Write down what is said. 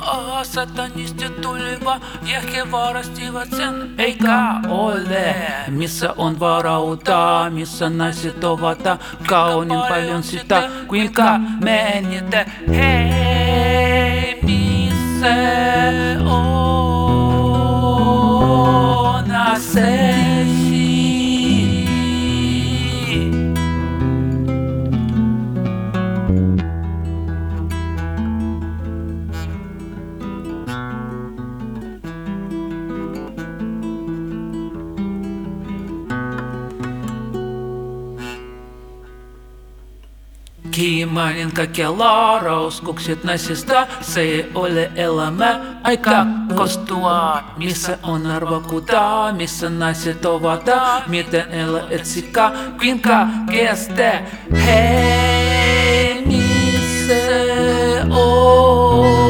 Satanisti tuliva ehkä varastivat sen. Eikä ole, missä on varauta, missä naiset ovat kaunin paljon sitä, kuinka menette. Hei, missä on asesi? Kiimainen kaikella rauskukset naisista, se ei ole elämä aika kostua. Missä on arvokkuutta, missä naiset ovat, miten elä etsikää, kuinka kestä. Hei, missä on